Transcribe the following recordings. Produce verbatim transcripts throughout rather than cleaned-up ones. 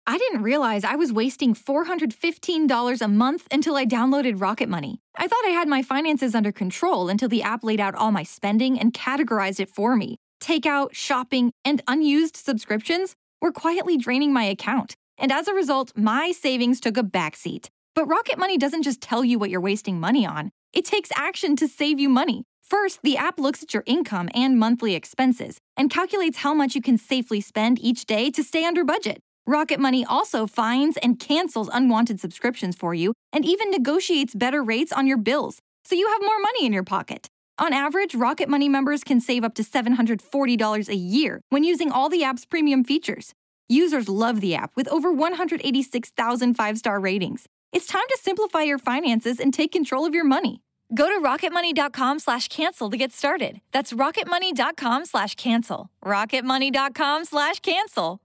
I didn't realize I was wasting four hundred fifteen dollars a month until I downloaded Rocket Money. I thought I had my finances under control until the app laid out all my spending and categorized it for me. Takeout, shopping, and unused subscriptions were quietly draining my account. And as a result, my savings took a backseat. But Rocket Money doesn't just tell you what you're wasting money on. It takes action to save you money. First, the app looks at your income and monthly expenses and calculates how much you can safely spend each day to stay under budget. Rocket Money also finds and cancels unwanted subscriptions for you and even negotiates better rates on your bills, so you have more money in your pocket. On average, Rocket Money members can save up to seven hundred forty dollars a year when using all the app's premium features. Users love the app with over one hundred eighty-six thousand five-star ratings. It's time to simplify your finances and take control of your money. Go to rocketmoney.com slash cancel to get started. That's rocketmoney.com slash cancel. rocketmoney.com slash cancel.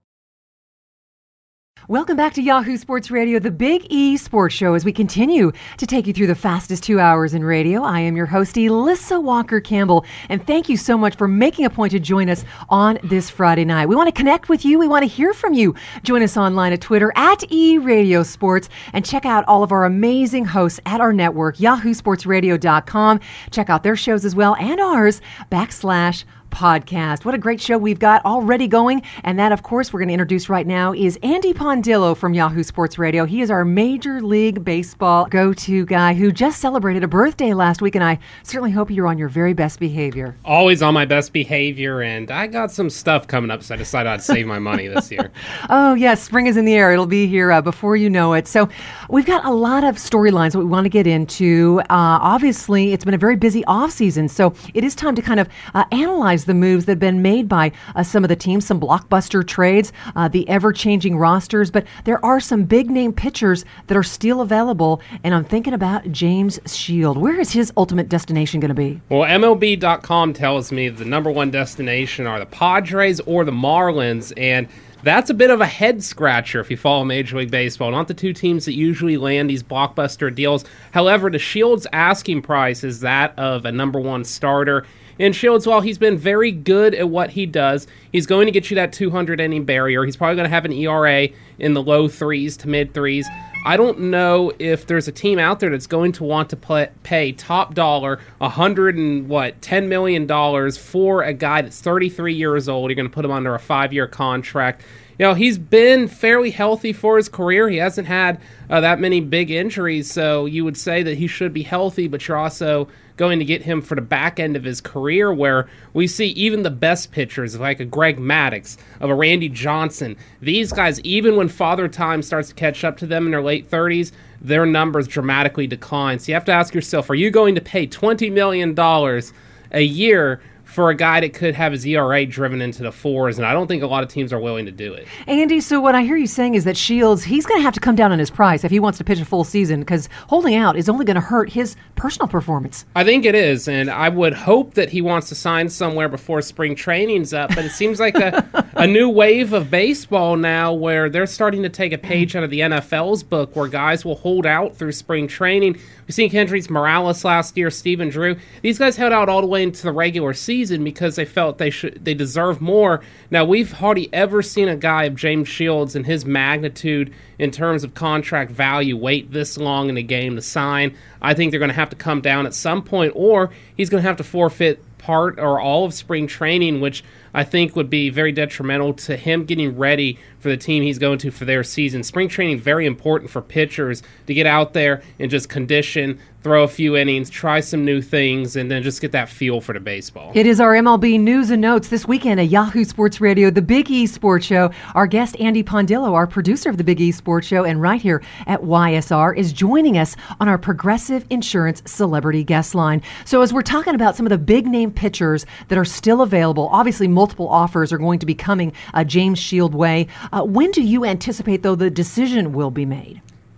Welcome back to Yahoo Sports Radio, the Big E Sports Show, as we continue to take you through the fastest two hours in radio. I am your host, Elissa Walker-Campbell, and thank you so much for making a point to join us on this Friday night. We want to connect with you. We want to hear from you. Join us online at Twitter, at E Radio Sports, and check out all of our amazing hosts at our network, yahoo sports radio dot com. Check out their shows as well, and ours, backslash podcast. What a great show we've got already going. And that, of course, we're going to introduce right now is Andy Pondillo from Yahoo Sports Radio. He is our Major League Baseball go-to guy who just celebrated a birthday last week, and I certainly hope you're on your very best behavior. Always on my best behavior, and I got some stuff coming up, so I decided I'd save my money this year. Oh, yes, spring is in the air. It'll be here uh, before you know it. So we've got a lot of storylines that we want to get into. Uh, obviously, it's been a very busy offseason, so it is time to kind of uh, analyze the moves that have been made by uh, some of the teams, some blockbuster trades, uh, the ever-changing rosters, but there are some big-name pitchers that are still available, and I'm thinking about James Shield. Where is his ultimate destination going to be? Well, M L B dot com tells me the number one destination are the Padres or the Marlins, and that's a bit of a head-scratcher if you follow Major League Baseball. Not the two teams that usually land these blockbuster deals. However, the Shield's asking price is that of a number one starter. And Shields, while he's been very good at what he does, he's going to get you that two hundred inning barrier. He's probably going to have an E R A in the low threes to mid threes. I don't know if there's a team out there that's going to want to play, pay top dollar, a hundred and what, ten million dollars for a guy that's thirty-three years old. You're going to put him under a five-year contract. You know, he's been fairly healthy for his career. He hasn't had uh, that many big injuries, so you would say that he should be healthy, but you're also going to get him for the back end of his career, where we see even the best pitchers, like a Greg Maddux, of a Randy Johnson, these guys, even when Father Time starts to catch up to them in their late thirties, their numbers dramatically decline. So you have to ask yourself, are you going to pay twenty million dollars a year for a guy that could have his E R A driven into the fours? And I don't think a lot of teams are willing to do it. Andy, so what I hear you saying is that Shields, he's going to have to come down on his price if he wants to pitch a full season, because holding out is only going to hurt his personal performance. I think it is, and I would hope that he wants to sign somewhere before spring training's up, but it seems like a, a new wave of baseball now where they're starting to take a page out of the N F L's book, where guys will hold out through spring training. We've seen Kendrys Morales last year, Stephen Drew. These guys held out all the way into the regular season because they felt they should they deserve more. Now, we've hardly ever seen a guy of James Shields and his magnitude in terms of contract value wait this long in a game to sign. I think they're going to have to come down at some point, or he's going to have to forfeit part or all of spring training, which I think would be very detrimental to him getting ready for the team he's going to for their season. Spring training, very important for pitchers to get out there and just condition, throw a few innings, try some new things, and then just get that feel for the baseball. It is our M L B News and Notes this weekend at Yahoo Sports Radio, the Big E Sports Show. Our guest, Andy Pondillo, our producer of the Big E Sports Show, and right here at Y S R, is joining us on our Progressive Insurance Celebrity Guest Line. So as we're talking about some of the big-name pitchers that are still available, obviously multiple offers are going to be coming uh, James Shield way. Uh, when do you anticipate, though, the decision will be made?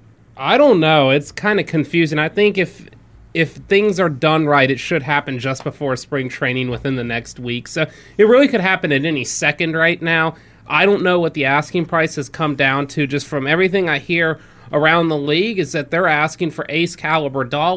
I don't know. It's kind of confusing. I think if if things are done right, it should happen just before spring training within the next week. So it really could happen at any second right now. I don't know what the asking price has come down to. Just from everything I hear around the league is that they're asking for ace caliber dollar,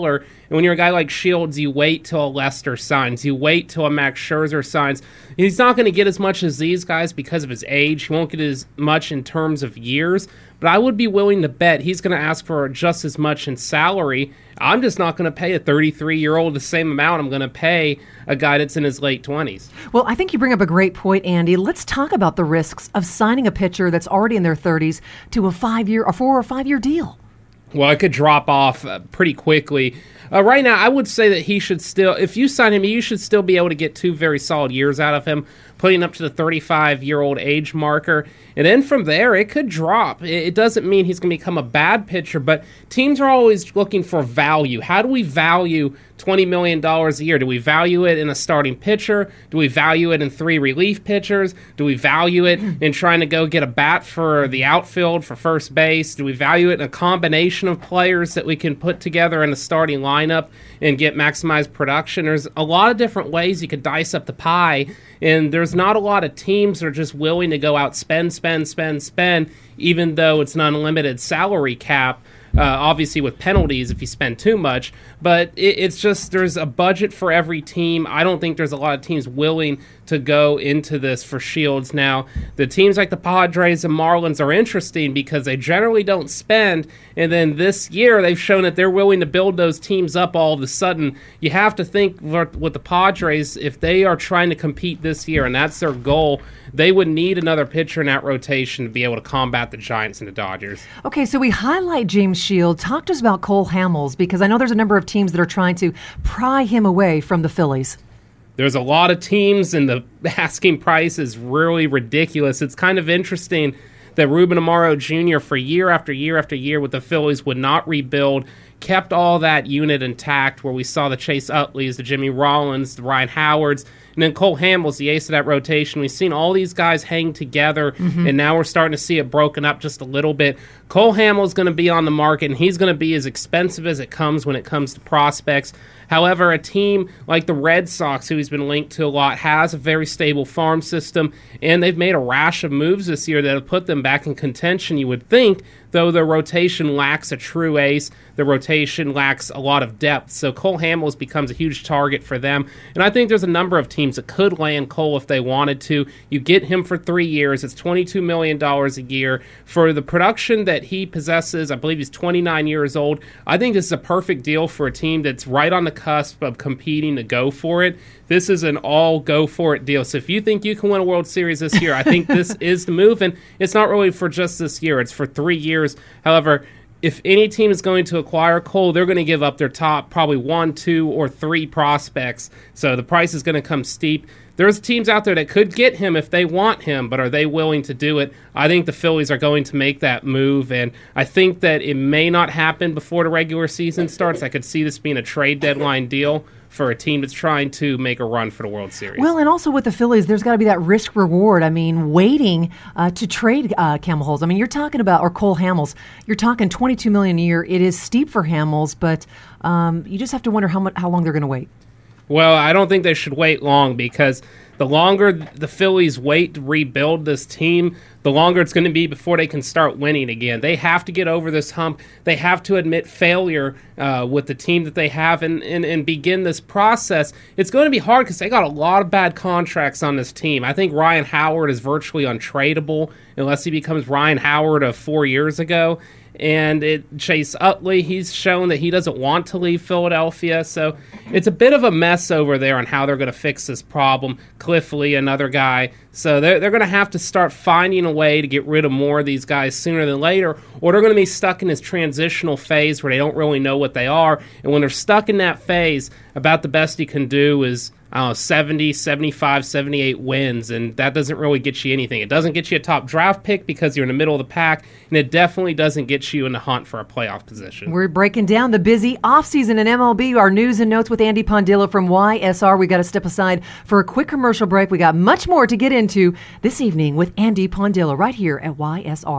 And when you're a guy like Shields, you wait till a Lester signs. You wait till a Max Scherzer signs. He's not going to get as much as these guys because of his age. He won't get as much in terms of years. But I would be willing to bet he's going to ask for just as much in salary. I'm just not going to pay a thirty-three-year-old the same amount I'm going to pay a guy that's in his late twenties. Well, I think you bring up a great point, Andy. Let's talk about the risks of signing a pitcher that's already in their thirties to a five-year, a four or five-year deal. Well, it could drop off uh, pretty quickly. Uh, right now, I would say that he should still, if you sign him, you should still be able to get two very solid years out of him, putting up to the thirty-five-year-old age marker. And then from there, it could drop. It doesn't mean he's going to become a bad pitcher, but teams are always looking for value. How do we value twenty million dollars a year? Do we value it in a starting pitcher? Do we value it in three relief pitchers? Do we value it in trying to go get a bat for the outfield, for first base? Do we value it in a combination of players that we can put together in a starting lineup and get maximized production? There's a lot of different ways you could dice up the pie, and there's not a lot of teams that are just willing to go out, spend, spend, spend, spend, even though it's an unlimited salary cap. Uh, obviously with penalties if you spend too much, but it, it's just there's a budget for every team. I don't think there's a lot of teams willing to go into this for Shields. Now, the teams like the Padres and Marlins are interesting because they generally don't spend, and then this year they've shown that they're willing to build those teams up all of a sudden. You have to think with the Padres, if they are trying to compete this year, and that's their goal, they would need another pitcher in that rotation to be able to combat the Giants and the Dodgers. Okay, so we highlight James Shields. Talk to us about Cole Hamels, because I know there's a number of teams that are trying to pry him away from the Phillies. There's a lot of teams, and the asking price is really ridiculous. It's kind of interesting that Ruben Amaro Junior, for year after year after year with the Phillies, would not rebuild, kept all that unit intact, where we saw the Chase Utleys, the Jimmy Rollins, the Ryan Howards, and then Cole Hamels, the ace of that rotation. We've seen all these guys hang together, mm-hmm. and now we're starting to see it broken up just a little bit. Cole Hamels is going to be on the market, and he's going to be as expensive as it comes when it comes to prospects. However, a team like the Red Sox, who he's been linked to a lot, has a very stable farm system, and they've made a rash of moves this year that have put them back in contention, you would think, though their rotation lacks a true ace. The rotation lacks a lot of depth. So Cole Hamels becomes a huge target for them. And I think there's a number of teams that could land Cole if they wanted to. You get him for three years. It's twenty-two million dollars a year. For the production that he possesses, I believe he's twenty-nine years old. I think this is a perfect deal for a team that's right on the cusp of competing to go for it. This is an all-go-for-it deal. So if you think you can win a World Series this year, I think this is the move. And it's not really for just this year. It's for three years. However, if any team is going to acquire Cole, they're going to give up their top probably one, two, or three prospects. So the price is going to come steep. There's teams out there that could get him if they want him, but are they willing to do it? I think the Phillies are going to make that move, and I think that it may not happen before the regular season starts. I could see this being a trade deadline deal for a team that's trying to make a run for the World Series. Well, and also with the Phillies, there's got to be that risk reward. I mean, waiting uh, to trade uh, Hamels. I mean, you're talking about, or Cole Hamels, you're talking twenty-two million dollars a year. It is steep for Hamels, but um, you just have to wonder how much, how long they're going to wait. Well, I don't think they should wait long, because the longer the Phillies wait to rebuild this team, the longer it's going to be before they can start winning again. They have to get over this hump. They have to admit failure uh, with the team that they have and, and, and begin this process. It's going to be hard because they got a lot of bad contracts on this team. I think Ryan Howard is virtually untradeable unless he becomes Ryan Howard of four years ago. And it, Chase Utley, he's shown that he doesn't want to leave Philadelphia. So it's a bit of a mess over there on how they're going to fix this problem. Cliff Lee, another guy. So they're, they're going to have to start finding a way to get rid of more of these guys sooner than later, or they're going to be stuck in this transitional phase where they don't really know what they are. And when they're stuck in that phase, about the best you can do is I don't know, seventy, seventy-five, seventy-eight wins, and that doesn't really get you anything. It doesn't get you a top draft pick because you're in the middle of the pack, and it definitely doesn't get you in the hunt for a playoff position. We're breaking down the busy offseason in M L B, our news and notes with Andy Pondillo from Y S R. We got to step aside for a quick commercial break. We got much more to get into this evening with Andy Pondillo right here at Y S R.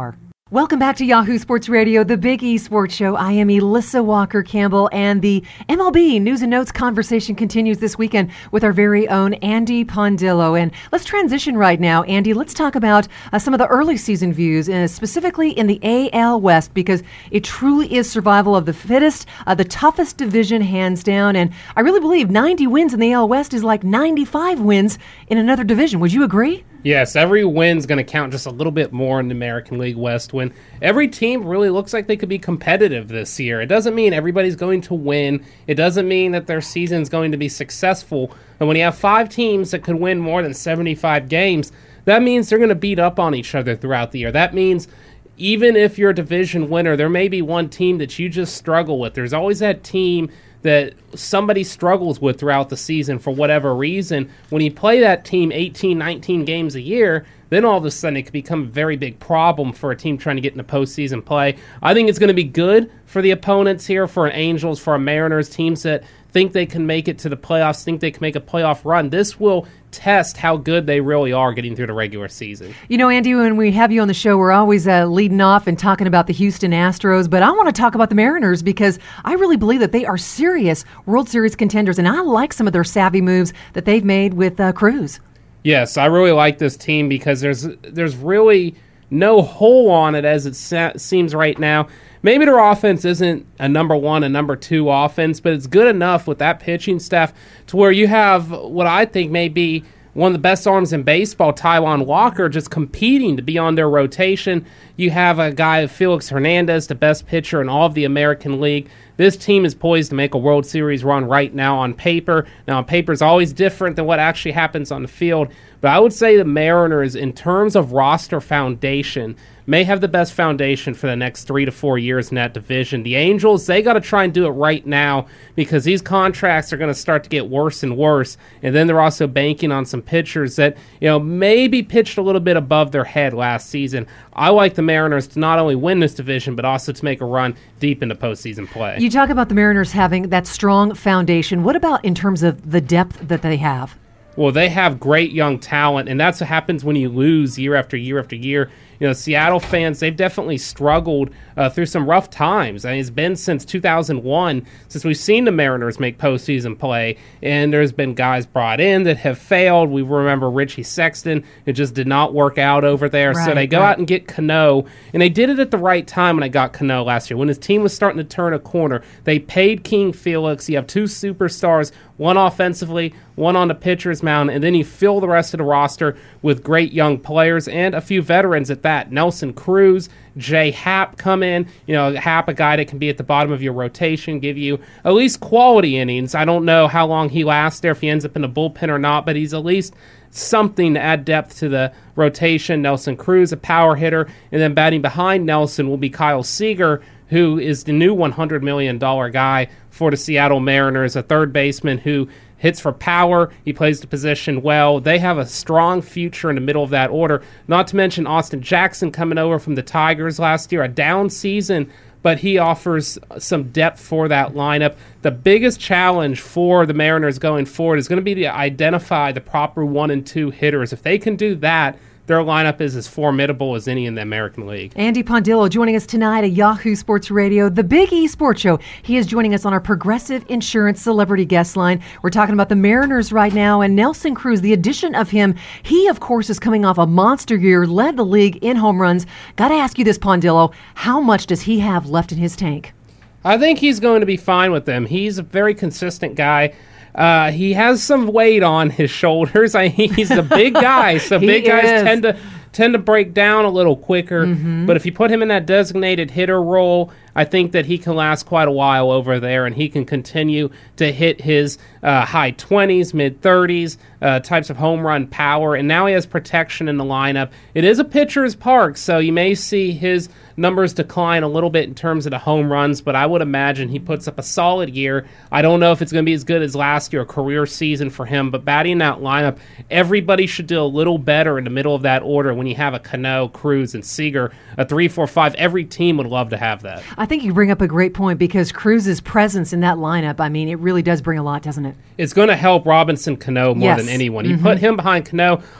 Welcome back to Yahoo Sports Radio, the Big E Sports Show. I am Elissa Walker-Campbell, and the M L B News and Notes conversation continues this weekend with our very own Andy Pondillo. And let's transition right now. Andy, let's talk about uh, some of the early season views, uh, specifically in the A L West, because it truly is survival of the fittest, uh, the toughest division hands down. And I really believe ninety wins in the A L West is like ninety-five wins in another division. Would you agree? Yes, every win's going to count just a little bit more in the American League West when every team really looks like they could be competitive this year. It doesn't mean everybody's going to win. It doesn't mean that their season's going to be successful. And when you have five teams that could win more than seventy-five games, that means they're going to beat up on each other throughout the year. That means even if you're a division winner, there may be one team that you just struggle with. There's always that team that somebody struggles with throughout the season for whatever reason. When you play that team eighteen, nineteen games a year, then all of a sudden it could become a very big problem for a team trying to get into postseason play. I think it's going to be good for the opponents here, for an Angels, for a Mariners, teams that think they can make it to the playoffs, think they can make a playoff run. This will test how good they really are getting through the regular season. You know, Andy, when we have you on the show, we're always uh, leading off and talking about the Houston Astros, but I want to talk about the Mariners because I really believe that they are serious World Series contenders, and I like some of their savvy moves that they've made with uh, Cruz. Yes, I really like this team because there's there's really no hole on it as it sa- seems right now. Maybe their offense isn't a number one, a number two offense, but it's good enough with that pitching staff to where you have what I think may be one of the best arms in baseball, Taijuan Walker, just competing to be on their rotation. You have a guy, Felix Hernandez, the best pitcher in all of the American League. This team is poised to make a World Series run right now on paper. Now, on paper is always different than what actually happens on the field, but I would say the Mariners, in terms of roster foundation, may have the best foundation for the next three to four years in that division. The Angels, they got to try and do it right now because these contracts are going to start to get worse and worse, and then they're also banking on some pitchers that, you know, maybe pitched a little bit above their head last season. I like the Mariners to not only win this division, but also to make a run deep into postseason play. You talk about the Mariners having that strong foundation. What about in terms of the depth that they have? Well, they have great young talent, and that's what happens when you lose year after year after year. You know, Seattle fans, they've definitely struggled uh, through some rough times. I mean, it's been since two thousand one since we've seen the Mariners make postseason play, and there's been guys brought in that have failed. We remember Richie Sexton. It just did not work out over there. Right, so they go right. out and get Cano, and they did it at the right time when they got Cano last year. When his team was starting to turn a corner, they paid King Felix. You have two superstars, one offensively, one on the pitcher's mound, and then you fill the rest of the roster with great young players and a few veterans at that. Nelson Cruz, Jay Happ come in. You know, Happ, a guy that can be at the bottom of your rotation, give you at least quality innings. I don't know how long he lasts there, if he ends up in the bullpen or not, but he's at least something to add depth to the rotation. Nelson Cruz, a power hitter, and then batting behind Nelson will be Kyle Seager, who is the new one hundred million dollars guy for the Seattle Mariners, a third baseman who hits for power. He plays the position well. They have a strong future in the middle of that order. Not to mention Austin Jackson coming over from the Tigers last year, a down season, but he offers some depth for that lineup. The biggest challenge for the Mariners going forward is going to be to identify the proper one and two hitters. If they can do that, their lineup is as formidable as any in the American League. Andy Pondillo joining us tonight at Yahoo Sports Radio, the Big E Sports Show. He is joining us on our Progressive Insurance Celebrity Guest Line. We're talking about the Mariners right now, and Nelson Cruz, the addition of him, he, of course, is coming off a monster year, led the league in home runs. Got to ask you this, Pondillo, how much does he have left in his tank? I think he's going to be fine with them. He's a very consistent guy. Uh, he has some weight on his shoulders. I, he's a big guy, so big guys is. tend to tend to break down a little quicker. Mm-hmm. But if you put him in that designated hitter role, I think that he can last quite a while over there, and he can continue to hit his uh, high twenties, mid thirties uh, types of home run power. And now he has protection in the lineup. It is a pitcher's park, so you may see his numbers decline a little bit in terms of the home runs, but I would imagine he puts up a solid year. I don't know if it's going to be as good as last year, a career season for him, but batting in that lineup, everybody should do a little better in the middle of that order when you have a Cano, Cruz, and Seager, a three four five. Every team would love to have that. I think you bring up a great point because Cruz's presence in that lineup, I mean, it really does bring a lot, doesn't it? It's going to help Robinson Cano more yes. than anyone. You mm-hmm. put him behind Cano,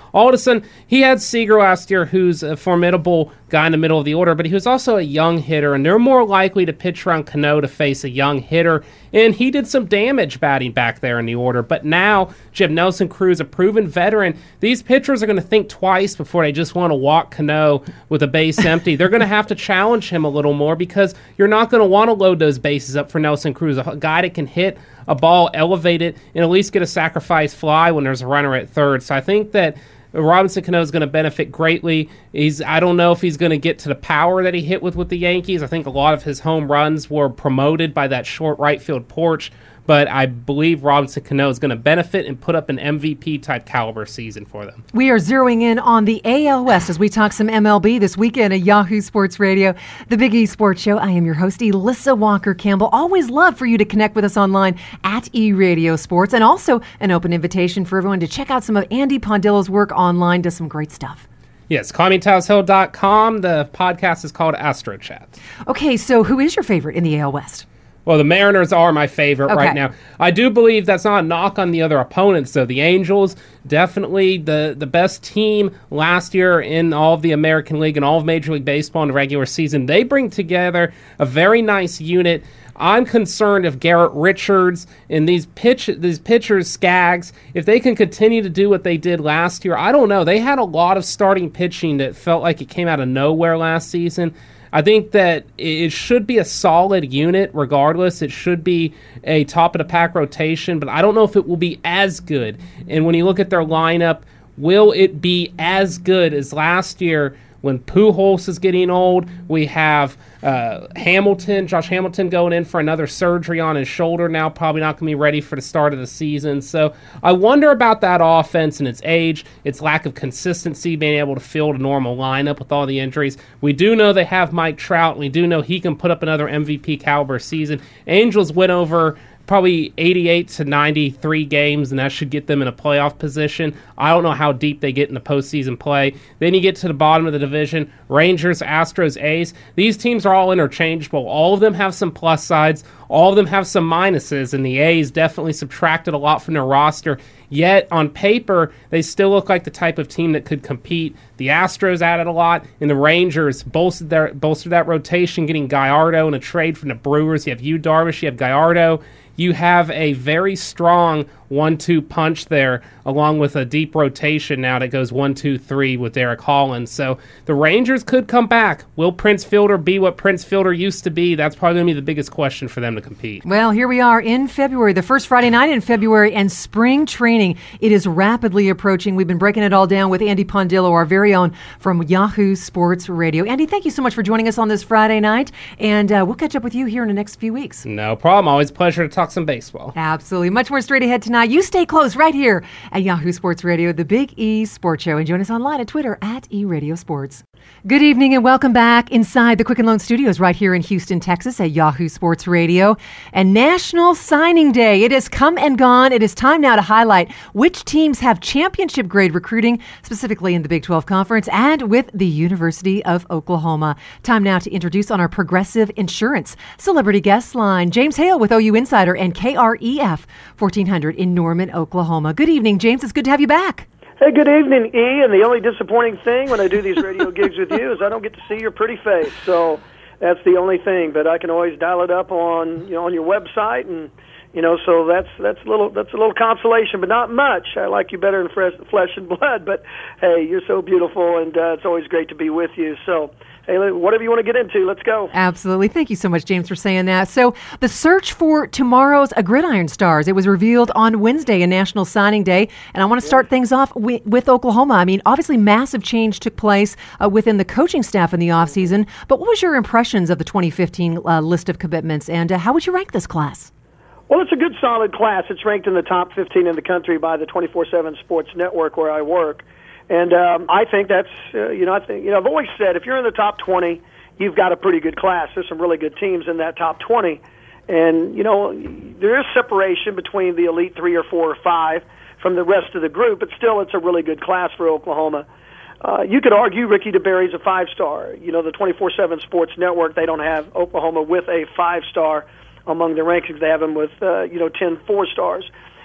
all of a sudden, he had Seager last year, who's a formidable guy in the middle of the order, but he was also a young hitter, and they're more likely to pitch around Cano to face a young hitter, and he did some damage batting back there in the order. But now, Jim Nelson Cruz, a proven veteran, these pitchers are going to think twice before they just want to walk Cano with a base empty. They're going to have to challenge him a little more because you're not going to want to load those bases up for Nelson Cruz, a guy that can hit a ball, elevate it, and at least get a sacrifice fly when there's a runner at third. So I think that Robinson Cano is going to benefit greatly. He's I don't know if he's going to get to the power that he hit with with the Yankees. I think a lot of his home runs were promoted by that short right field porch, but I believe Robinson Cano is going to benefit and put up an M V P-type caliber season for them. We are zeroing in on the A L West as we talk some M L B this weekend at Yahoo Sports Radio, the Big E Sports Show. I am your host, Elissa Walker-Campbell. Always love for you to connect with us online at eRadio Sports, and also an open invitation for everyone to check out some of Andy Pondillo's work online. Does some great stuff. Yes, Connie Towers Hill dot com. The podcast is called Astro Chat. Okay, so who is your favorite in the A L West? Well, the Mariners are my favorite okay. right now. I do believe that's not a knock on the other opponents, though. The Angels, definitely the, the best team last year in all of the American League and all of Major League Baseball in the regular season. They bring together a very nice unit. I'm concerned if Garrett Richards and these pitch these pitchers, Skaggs, if they can continue to do what they did last year. I don't know. They had a lot of starting pitching that felt like it came out of nowhere last season. I think that it should be a solid unit regardless. It should be a top-of-the-pack rotation, but I don't know if it will be as good. And when you look at their lineup, will it be as good as last year when Pujols is getting old? We have uh, Hamilton, Josh Hamilton going in for another surgery on his shoulder now, probably not going to be ready for the start of the season. So I wonder about that offense and its age, its lack of consistency, being able to field a normal lineup with all the injuries. We do know they have Mike Trout, and we do know he can put up another M V P caliber season. Angels went over probably eighty-eight to ninety-three games, and that should get them in a playoff position. I don't know how deep they get into postseason play. Then you get to the bottom of the division, Rangers, Astros, A's. These teams are all interchangeable. All of them have some plus sides. All of them have some minuses, and the A's definitely subtracted a lot from their roster. Yet, on paper, they still look like the type of team that could compete. The Astros added a lot, and the Rangers bolstered, their, bolstered that rotation, getting Gallardo in a trade from the Brewers. You have Yu Darvish, you have Gallardo. You have a very strong one two punch there, along with a deep rotation now that goes one two three with Derek Holland. So the Rangers could come back. Will Prince Fielder be what Prince Fielder used to be? That's probably going to be the biggest question for them to compete. Well, here we are in February, the first Friday night in February, and spring training. It is rapidly approaching. We've been breaking it all down with Andy Pondillo, our very own from Yahoo Sports Radio. Andy, thank you so much for joining us on this Friday night, and uh, we'll catch up with you here in the next few weeks. No problem. Always a pleasure to talk some baseball. Absolutely. Much more straight ahead tonight. You stay close right here at Yahoo Sports Radio, the Big E Sports Show, and join us online at Twitter at eRadio Sports. Good evening and welcome back inside the Quicken Loan Studios right here in Houston, Texas at Yahoo Sports Radio. And National Signing Day. It has come and gone. It is time now to highlight which teams have championship grade recruiting, specifically in the Big twelve Conference and with the University of Oklahoma. Time now to introduce on our Progressive Insurance Celebrity Guest Line, James Hale with O U Insider and K R E F fourteen hundred in Norman, Oklahoma. Good evening, James. It's good to have you back. Hey, good evening, E. And the only disappointing thing when I do these radio gigs with you is I don't get to see your pretty face. So that's the only thing. But I can always dial it up on you know on your website, and you know so that's that's a little that's a little consolation, but not much. I like you better in fresh, flesh and blood. But hey, you're so beautiful, and uh, it's always great to be with you. So. Hey, whatever you want to get into, let's go. Absolutely. Thank you so much, James, for saying that. So the search for tomorrow's Gridiron Stars, it was revealed on Wednesday, a National Signing Day. And I want to start yeah. things off with, with Oklahoma. I mean, obviously massive change took place uh, within the coaching staff in the offseason. But what was your impressions of the twenty fifteen uh, list of commitments, and uh, how would you rank this class? Well, it's a good, solid class. It's ranked in the top fifteen in the country by the twenty-four seven Sports Network where I work. And um, I think that's, uh, you know, I think, you know, I've always said if you're in the top twenty, you've got a pretty good class. There's some really good teams in that top twenty. And, you know, there is separation between the elite three or four or five from the rest of the group, but still it's a really good class for Oklahoma. Uh, you could argue Ricky DeBerry's a five-star. You know, the twenty-four seven Sports Network, they don't have Oklahoma with a five-star among the rankings. They have them with, uh, you know, ten four-stars.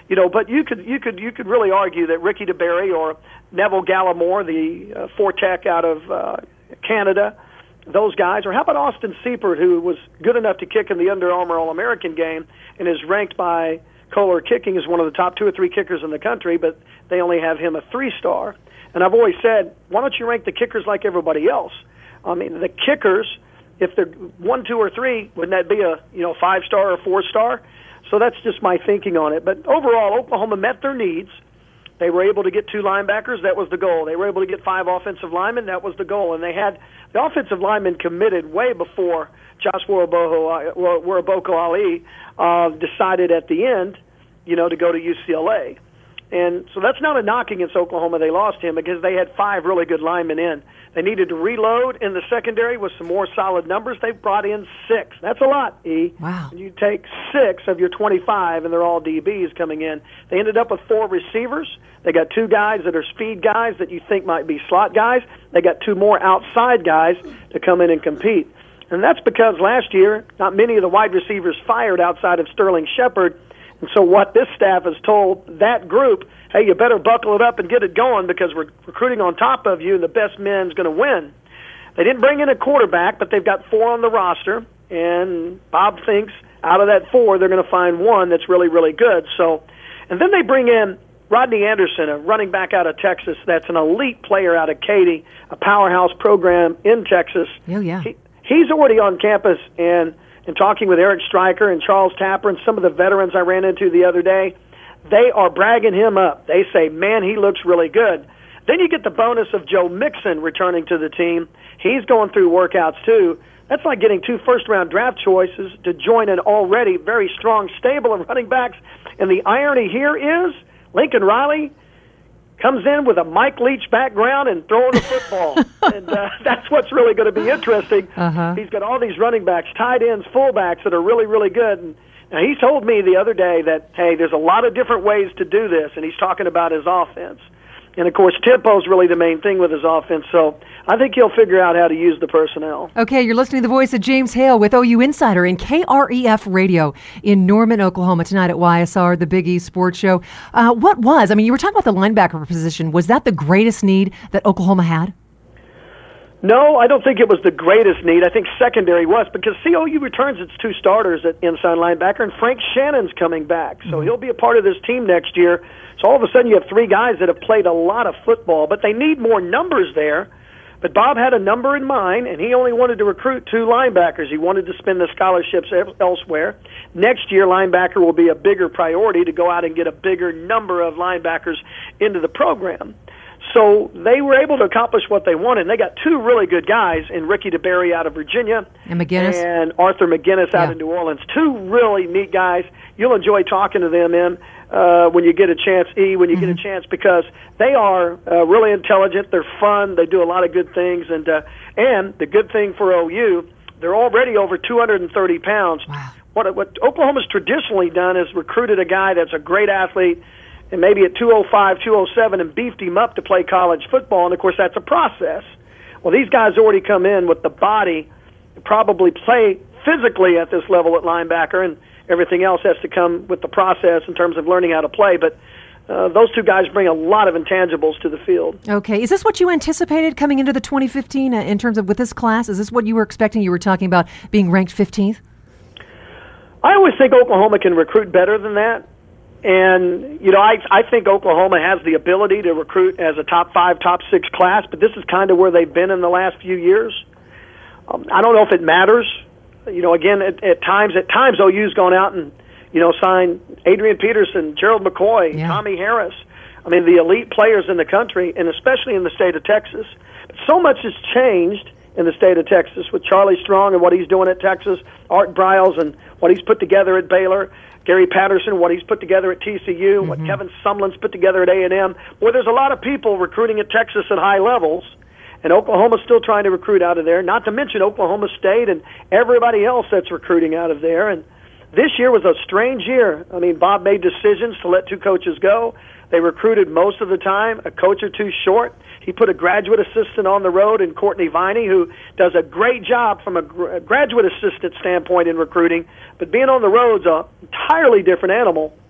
you know, but you could you could you could really argue that Ricky DeBerry or Neville Gallimore, the uh, four-tech out of uh, Canada, those guys, or how about Austin Seipert, who was good enough to kick in the Under Armour All-American game and is ranked by Kohler Kicking as one of the top two or three kickers in the country, but they only have him a three-star. And I've always said, why don't you rank the kickers like everybody else? I mean, the kickers, if they're one, two, or three, wouldn't that be a you know five-star or four-star? So that's just my thinking on it. But overall, Oklahoma met their needs. They were able to get two linebackers. That was the goal. They were able to get five offensive linemen. That was the goal. And they had the offensive linemen committed way before Joshua Waraboko Ali uh, decided at the end, you know, to go to U C L A. And so that's not a knock against Oklahoma. They lost him because they had five really good linemen in. They needed to reload in the secondary with some more solid numbers. They brought in six. That's a lot, E. Wow. And you take six of your twenty-five, and they're all D Bs coming in. They ended up with four receivers. They got two guys that are speed guys that you think might be slot guys. They got two more outside guys to come in and compete. And that's because last year, not many of the wide receivers fired outside of Sterling Shepard. And so what this staff has told that group, hey, you better buckle it up and get it going because we're recruiting on top of you and the best men's going to win. They didn't bring in a quarterback, but they've got four on the roster, and Bob thinks out of that four they're going to find one that's really, really good. So, and then they bring in Rodney Anderson, a running back out of Texas that's an elite player out of Katy, a powerhouse program in Texas. Oh, yeah. He, he's already on campus, and and talking with Eric Stryker and Charles Tapper and some of the veterans I ran into the other day, they are bragging him up. They say, man, he looks really good. Then you get the bonus of Joe Mixon returning to the team. He's going through workouts, too. That's like getting two first-round draft choices to join an already very strong stable of running backs. And the irony here is Lincoln Riley comes in with a Mike Leach background and throwing a football. and uh, that's what's really going to be interesting. Uh-huh. He's got all these running backs, tight ends, fullbacks that are really, really good. And now, he told me the other day that, hey, there's a lot of different ways to do this, and he's talking about his offense. And, of course, tempo is really the main thing with his offense, so I think he'll figure out how to use the personnel. Okay, you're listening to the voice of James Hale with O U Insider in K R E F Radio in Norman, Oklahoma, tonight at Y S R, the Big East Sports Show. Uh, what was, I mean, you were talking about the linebacker position. Was that the greatest need that Oklahoma had? No, I don't think it was the greatest need. I think secondary was, because C O U returns its two starters at inside linebacker, and Frank Shannon's coming back. So he'll be a part of this team next year. So all of a sudden you have three guys that have played a lot of football, but they need more numbers there. But Bob had a number in mind, and he only wanted to recruit two linebackers. He wanted to spend the scholarships elsewhere. Next year, linebacker will be a bigger priority to go out and get a bigger number of linebackers into the program. So they were able to accomplish what they wanted. And they got two really good guys in Ricky DeBerry out of Virginia and McGinnis and Arthur McGinnis out yeah. of New Orleans. Two really neat guys. You'll enjoy talking to them in uh, when you get a chance, E, when you mm-hmm. get a chance, because they are uh, really intelligent. They're fun. They do a lot of good things. And, uh, and the good thing for O U, they're already over two hundred thirty pounds. Wow. What, what Oklahoma's traditionally done is recruited a guy that's a great athlete, and maybe at two oh five, two oh seven, and beefed him up to play college football. And, of course, that's a process. Well, these guys already come in with the body to probably play physically at this level at linebacker, and everything else has to come with the process in terms of learning how to play. But uh, those two guys bring a lot of intangibles to the field. Okay. Is this what you anticipated coming into the twenty fifteen uh, in terms of with this class? Is this what you were expecting? You were talking about being ranked fifteenth? I always think Oklahoma can recruit better than that. And, you know, I I think Oklahoma has the ability to recruit as a top five, top six class, but this is kind of where they've been in the last few years. Um, I don't know if it matters. You know, again, at, at times, at times O U's gone out and, you know, signed Adrian Peterson, Gerald McCoy, yeah. Tommy Harris. I mean, the elite players in the country, and especially in the state of Texas. But so much has changed in the state of Texas with Charlie Strong and what he's doing at Texas, Art Briles and what he's put together at Baylor, Gary Patterson, what he's put together at T C U, mm-hmm. what Kevin Sumlin's put together at A and M. Boy, there's a lot of people recruiting at Texas at high levels, and Oklahoma's still trying to recruit out of there, not to mention Oklahoma State and everybody else that's recruiting out of there. And this year was a strange year. I mean, Bob made decisions to let two coaches go. They recruited most of the time, a coach or two short. He put a graduate assistant on the road in Courtney Viney, who does a great job from a, gr- a graduate assistant standpoint in recruiting, but being on the road's an entirely different animal.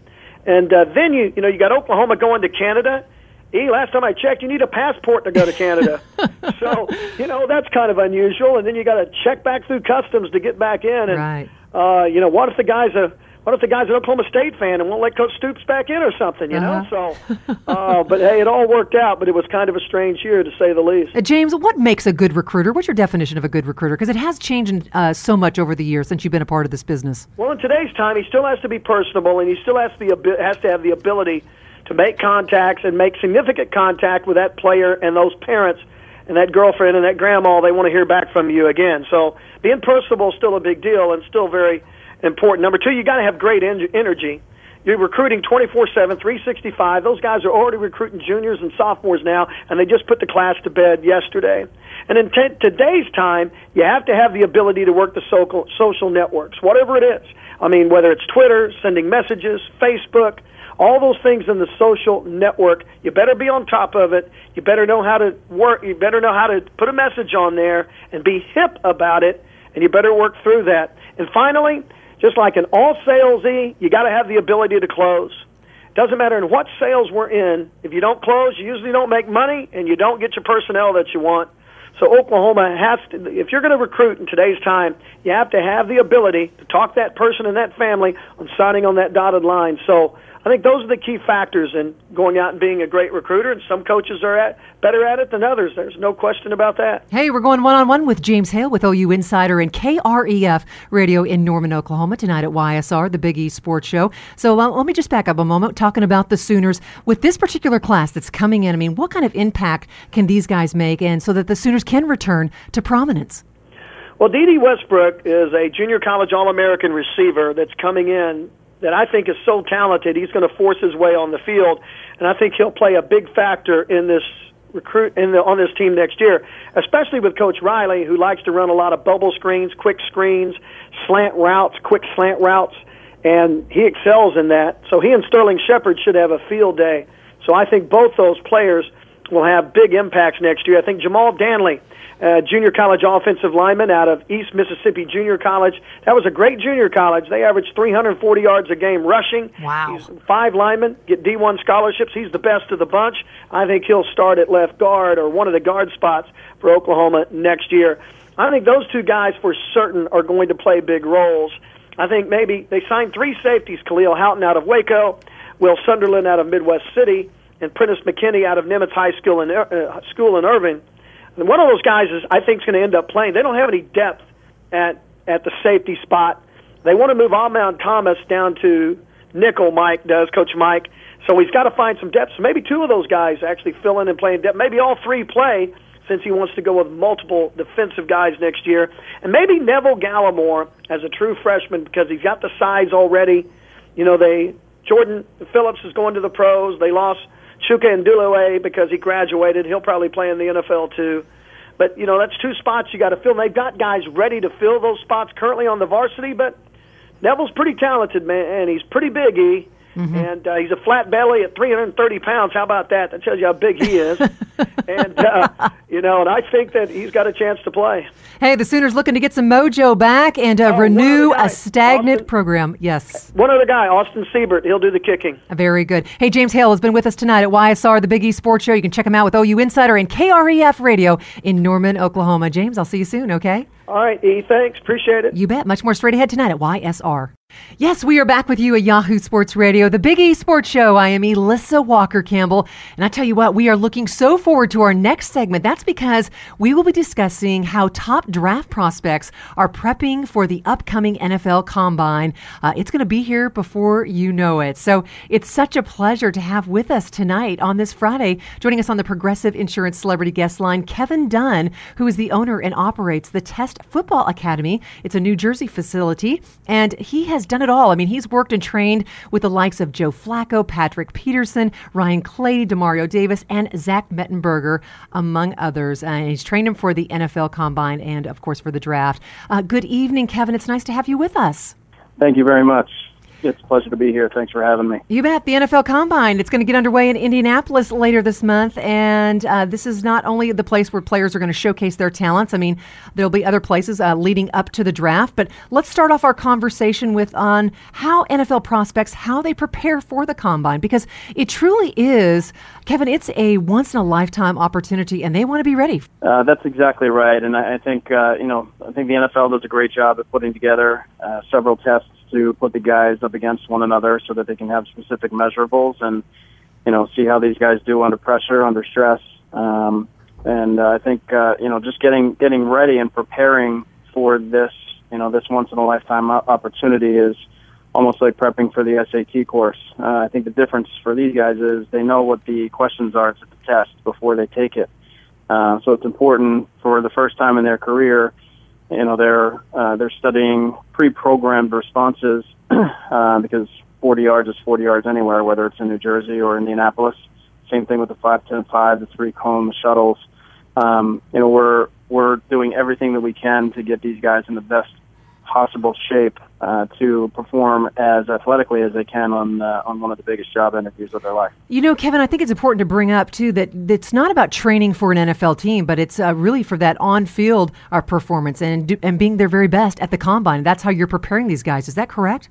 And uh, then you you know you got Oklahoma going to Canada. E, last time I checked, you need a passport to go to Canada. So, you know, that's kind of unusual. And then you got to check back through customs to get back in. And, right. uh, you know, what if the guy's a what if the guy's an Oklahoma State fan and won't let Coach Stoops back in or something, you uh-huh. know? So, uh, but, hey, it all worked out, but it was kind of a strange year, to say the least. Uh, James, what makes a good recruiter? What's your definition of a good recruiter? Because it has changed uh, so much over the years since you've been a part of this business. Well, in today's time, he still has to be personable, and he still has, the, has to have the ability to make contacts and make significant contact with that player and those parents and that girlfriend and that grandma. They want to hear back from you again. So being personable is still a big deal and still very important. Number two, you got to have great en- energy. You're recruiting twenty-four seven, three sixty-five. Those guys are already recruiting juniors and sophomores now, and they just put the class to bed yesterday. And in t- today's time, you have to have the ability to work the social, social networks, whatever it is. I mean, whether it's Twitter, sending messages, Facebook, all those things in the social network, you better be on top of it. You better know how to work. You better know how to put a message on there and be hip about it, and you better work through that. And finally, just like in all sales, E, you got to have the ability to close. Doesn't matter in what sales we're in. If you don't close, you usually don't make money, and you don't get your personnel that you want. So Oklahoma has to, if you're going to recruit in today's time, you have to have the ability to talk that person and that family on signing on that dotted line. So I think those are the key factors in going out and being a great recruiter, and some coaches are at, better at it than others. There's no question about that. Hey, we're going one-on-one with James Hale with O U Insider and K R E F Radio in Norman, Oklahoma, tonight at Y S R, the Big East Sports Show. So uh, let me just back up a moment, talking about the Sooners. With this particular class that's coming in, I mean, what kind of impact can these guys make, and so that the Sooners can return to prominence? Well, Dede Westbrook is a junior college All-American receiver that's coming in that I think is so talented. He's going to force his way on the field, and I think he'll play a big factor in this recruit in the on this team next year, especially with Coach Riley, who likes to run a lot of bubble screens, quick screens, slant routes, quick slant routes, and he excels in that. So he and Sterling Shepard should have a field day. So I think both those players will have big impacts next year. I think Jamal Danley, uh, junior college offensive lineman out of East Mississippi Junior College. That was a great junior college. They averaged three hundred forty yards a game rushing. Wow. He's five linemen, get D one scholarships. He's the best of the bunch. I think he'll start at left guard or one of the guard spots for Oklahoma next year. I think those two guys for certain are going to play big roles. I think maybe they signed three safeties, Khalil Houghton out of Waco, Will Sunderland out of Midwest City, and Prentice McKinney out of Nimitz High School in, uh, school in Irving. And one of those guys is I think is going to end up playing. They don't have any depth at at the safety spot. They want to move Ahmad Thomas down to nickel. Mike does, Coach Mike. So he's got to find some depth. So maybe two of those guys actually fill in and play in depth. Maybe all three play, since he wants to go with multiple defensive guys next year. And maybe Neville Gallimore as a true freshman, because he's got the size already. You know, they Jordan Phillips is going to the pros. They lost Chuka Ndulue because he graduated. He'll probably play in the N F L too. But, you know, that's two spots you got to fill. And they've got guys ready to fill those spots currently on the varsity, but Neville's pretty talented, man, and he's pretty big, E. Mm-hmm. And uh, he's a flat belly at three hundred thirty pounds. How about that? That tells you how big he is. and, uh, you know, and I think that he's got a chance to play. Hey, the Sooners looking to get some mojo back and uh, oh, renew a stagnant Austin, program. Yes. One other guy, Austin Siebert. He'll do the kicking. Very good. Hey, James Hale has been with us tonight at Y S R, the Big East Sports Show. You can check him out with O U Insider and K R E F Radio in Norman, Oklahoma. James, I'll see you soon, okay? All right, E, thanks. Appreciate it. You bet. Much more straight ahead tonight at Y S R. Yes, we are back with you at Yahoo Sports Radio, the Big East Sports Show. I am Elissa Walker-Campbell, and I tell you what, we are looking so forward to our next segment. That's because we will be discussing how top draft prospects are prepping for the upcoming N F L Combine. Uh, it's going to be here before you know it. So it's such a pleasure to have with us tonight on this Friday, joining us on the Progressive Insurance Celebrity Guest Line, Kevin Dunn, who is the owner and operates the Test Football Academy. It's a New Jersey facility, and he has done it all. I mean, he's worked and trained with the likes of Joe Flacco, Patrick Peterson, Ryan Clady, Demario Davis, and Zach Mettenberger, among others. And he's trained him for the N F L Combine and, of course, for the draft. Uh, good evening, Kevin. It's nice to have you with us. Thank you very much. It's a pleasure to be here. Thanks for having me. You bet. The N F L Combine, it's going to get underway in Indianapolis later this month, and uh, this is not only the place where players are going to showcase their talents. I mean, there'll be other places uh, leading up to the draft, but let's start off our conversation with on how N F L prospects, how they prepare for the Combine, because it truly is, Kevin, it's a once-in-a-lifetime opportunity, and they want to be ready. Uh, that's exactly right, and I, I think, uh, you know, I think the N F L does a great job at putting together uh, several tests to put the guys up against one another so that they can have specific measurables and, you know, see how these guys do under pressure, under stress. Um, and uh, I think, uh, you know, just getting getting ready and preparing for this, you know, this once-in-a-lifetime opportunity is almost like prepping for the S A T course. Uh, I think the difference for these guys is they know what the questions are to the test before they take it. Uh, so it's important for the first time in their career. You know, they're uh, they're studying pre-programmed responses uh, because forty yards is forty yards anywhere, whether it's in New Jersey or Indianapolis. Same thing with the five ten five, the three cone, the shuttles. Um, you know, we're we're doing everything that we can to get these guys in the best possible shape uh, to perform as athletically as they can on uh, on one of the biggest job interviews of their life. You know, Kevin, I think it's important to bring up, too, that it's not about training for an N F L team, but it's uh, really for that on-field uh, performance and do, and being their very best at the Combine. That's how you're preparing these guys. Is that correct?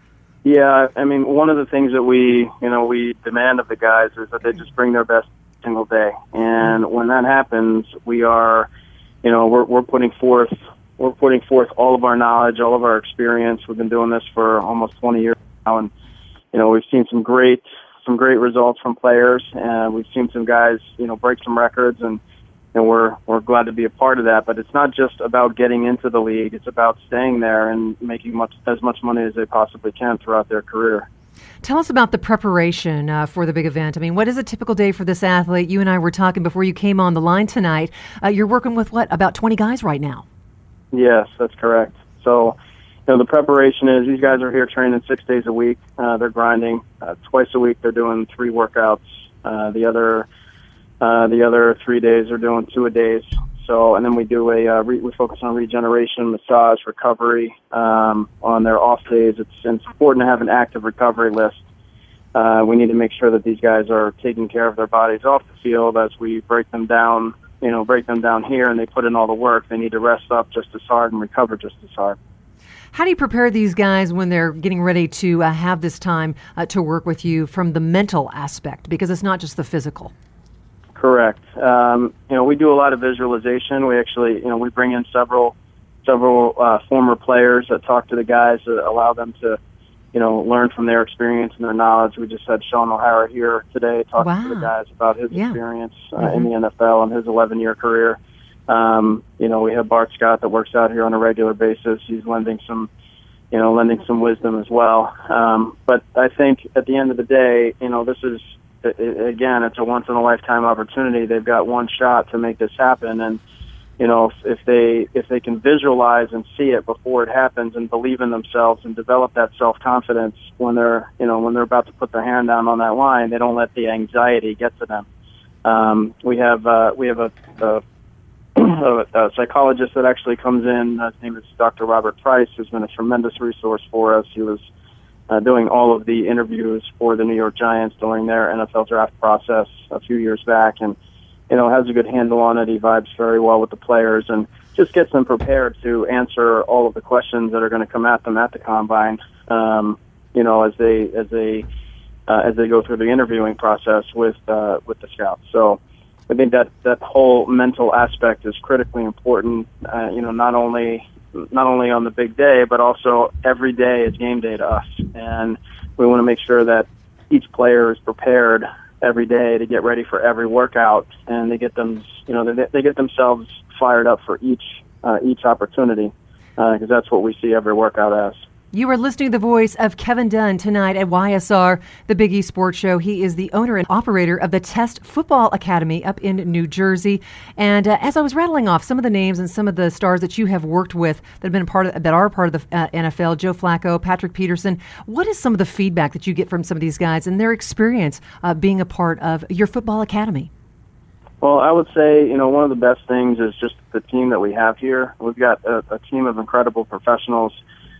Yeah, I mean, one of the things that we, you know, we demand of the guys is that they just bring their best single day. And when that happens, we are, you know, we're we're putting forth We're putting forth all of our knowledge, all of our experience. We've been doing this for almost twenty years now, and you know we've seen some great, some great results from players, and we've seen some guys, you know, break some records, and and we're we're glad to be a part of that. But it's not just about getting into the league; it's about staying there and making much as much money as they possibly can throughout their career. Tell us about the preparation uh, for the big event. I mean, what is a typical day for this athlete? You and I were talking before you came on the line tonight. Uh, you're working with what, about twenty guys right now? Yes, that's correct. So, you know, the preparation is these guys are here training six days a week. Uh, they're grinding uh, twice a week. They're doing three workouts. Uh, the other, uh, the other three days are doing two a days. So, and then we do a uh, re- we focus on regeneration, massage, recovery. Um, on their off days, it's, it's important to have an active recovery list. Uh, we need to make sure that these guys are taking care of their bodies off the field as we break them down. You know, break them down here, and they put in all the work. They need to rest up just as hard and recover just as hard. How do you prepare these guys when they're getting ready to uh, have this time uh, to work with you from the mental aspect? Because it's not just the physical. Correct. Um, you know, we do a lot of visualization. We actually, you know, we bring in several, several uh, former players that talk to the guys that allow them to, you know, learn from their experience and their knowledge. We just had Sean O'Hara here today talking wow. to the guys about his yeah. experience uh, mm-hmm. in the N F L and his eleven-year career. Um, you know, we have Bart Scott that works out here on a regular basis. He's lending some, you know, lending some wisdom as well. Um, but I think at the end of the day, you know, this is, it, again, it's a once-in-a-lifetime opportunity. They've got one shot to make this happen, and you know, if, if they if they can visualize and see it before it happens and believe in themselves and develop that self-confidence when they're, you know, when they're about to put their hand down on that line, they don't let the anxiety get to them. Um, we have uh, we have a, a, a psychologist that actually comes in. His name is Doctor Robert Price, who's been a tremendous resource for us. He was uh, doing all of the interviews for the New York Giants during their N F L draft process a few years back, and you know, has a good handle on it. He vibes very well with the players and just gets them prepared to answer all of the questions that are going to come at them at the Combine, um, you know, as they as they uh, as they go through the interviewing process with uh, with the scouts. So I think that that whole mental aspect is critically important. Uh, you know, not only not only on the big day, but also every day is game day to us, and we want to make sure that each player is prepared every day to get ready for every workout, and they get them, you know, they, they get themselves fired up for each uh, each opportunity, because uh, that's what we see every workout as. You are listening to the voice of Kevin Dunn tonight at Y S R, the Big East Sports Show. He is the owner and operator of the Test Football Academy up in New Jersey. And uh, as I was rattling off some of the names and some of the stars that you have worked with that have been part of, that are part of the uh, N F L, Joe Flacco, Patrick Peterson, what is some of the feedback that you get from some of these guys and their experience uh, being a part of your football academy? Well, I would say, you know, one of the best things is just the team that we have here. We've got a, a team of incredible professionals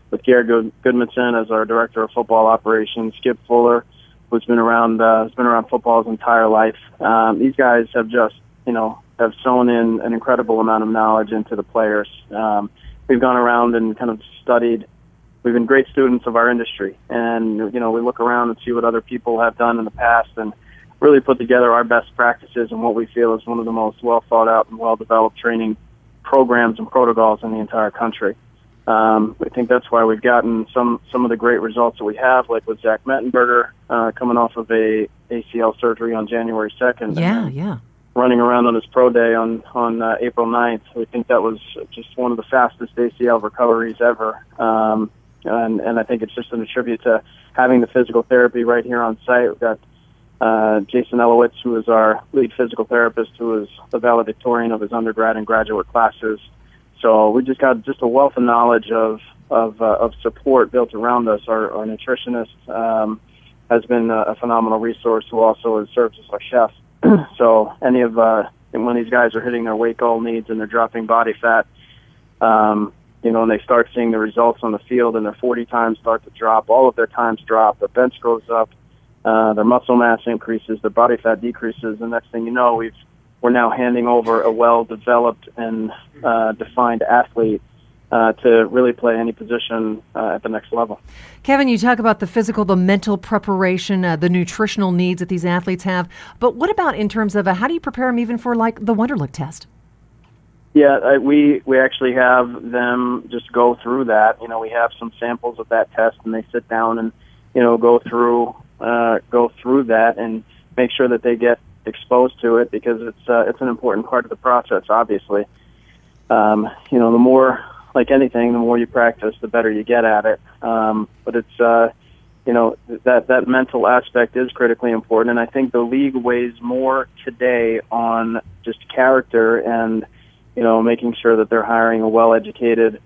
with Garrett Good- Goodmanson as our director of football operations, Skip Fuller, who's been around uh, has been around football his entire life. Um, these guys have just, you know, have sown in an incredible amount of knowledge into the players. Um, we've gone around and kind of studied. We've been great students of our industry, and you know, we look around and see what other people have done in the past, and really put together our best practices and what we feel is one of the most well thought out and well developed training programs and protocols in the entire country. Um, I think that's why we've gotten some some of the great results that we have, like with Zach Mettenberger uh, coming off of a A C L surgery on January second. Yeah, yeah. Running around on his pro day on on uh, April ninth. We think that was just one of the fastest A C L recoveries ever. Um, and, and I think it's just an attribute to having the physical therapy right here on site. We've got uh, Jason Elowitz, who is our lead physical therapist, who is the valedictorian of his undergrad and graduate classes. So we just got just a wealth of knowledge of of, uh, of support built around us. Our, our nutritionist um, has been a, a phenomenal resource, who also serves as our chef. So any of uh, and when these guys are hitting their weight goal needs and they're dropping body fat, um, you know, and they start seeing the results on the field, and their forty times start to drop, all of their times drop, their bench goes up, uh, their muscle mass increases, their body fat decreases. The next thing you know, we've we're now handing over a well-developed and uh, defined athlete uh, to really play any position uh, at the next level. Kevin, you talk about the physical, the mental preparation, uh, the nutritional needs that these athletes have. But what about in terms of uh, how do you prepare them even for like the Wonderlic test? Yeah, I, we we actually have them just go through that. You know, we have some samples of that test, and they sit down and, you know, go through uh, go through that and make sure that they get exposed to it, because it's uh, it's an important part of the process. Obviously, um, you know, the more, like anything, the more you practice, the better you get at it. Um, but it's uh, you know, that that mental aspect is critically important, and I think the league weighs more today on just character and, you know, making sure that they're hiring a well-educated,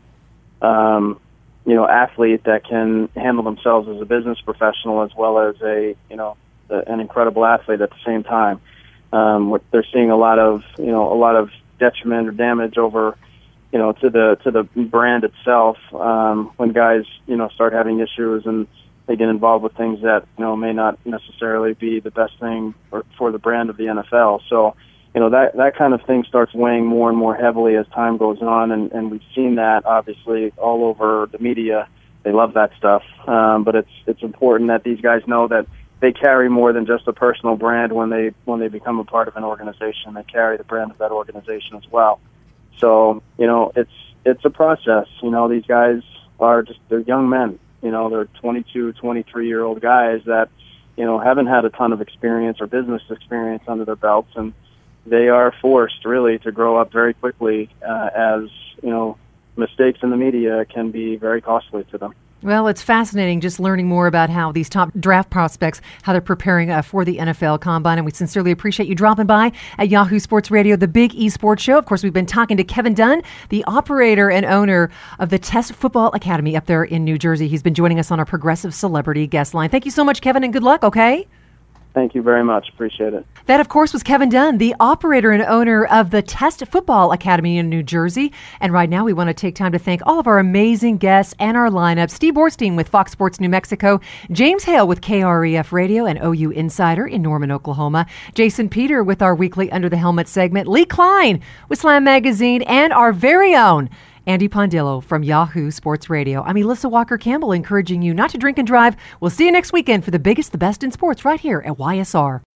um, you know, athlete that can handle themselves as a business professional as well as a, you know, an incredible athlete at the same time. Um, they're seeing a lot of, you know, a lot of detriment or damage over, you know, to the to the brand itself um, when guys, you know, start having issues and they get involved with things that, you know, may not necessarily be the best thing for, for the brand of the N F L. So, you know, that that kind of thing starts weighing more and more heavily as time goes on, and, and we've seen that obviously all over the media. They love that stuff, um, but it's it's important that these guys know that they carry more than just a personal brand when they when they become a part of an organization. They carry the brand of that organization as well. So, you know, it's it's a process. You know, these guys are just, they're young men. You know, they're twenty-two, twenty-three-year-old guys that, you know, haven't had a ton of experience or business experience under their belts, and they are forced really to grow up very quickly uh, as, you know, mistakes in the media can be very costly to them. Well, it's fascinating just learning more about how these top draft prospects, how they're preparing uh, for the N F L Combine. And we sincerely appreciate you dropping by at Yahoo Sports Radio, the Big E Sports Show. Of course, we've been talking to Kevin Dunn, the operator and owner of the Test Football Academy up there in New Jersey. He's been joining us on our Progressive Celebrity Guest Line. Thank you so much, Kevin, and good luck, okay? Thank you very much. Appreciate it. That, of course, was Kevin Dunn, the operator and owner of the Test Football Academy in New Jersey. And right now, we want to take time to thank all of our amazing guests and our lineup. Steve Borstein with Fox Sports New Mexico, James Hale with K R E F Radio and O U Insider in Norman, Oklahoma, Jason Peter with our weekly Under the Helmet segment, Lee Klein with Slam Magazine, and our very own Andy Pondillo from Yahoo Sports Radio. I'm Elissa Walker-Campbell, encouraging you not to drink and drive. We'll see you next weekend for the biggest, the best in sports right here at Y S R.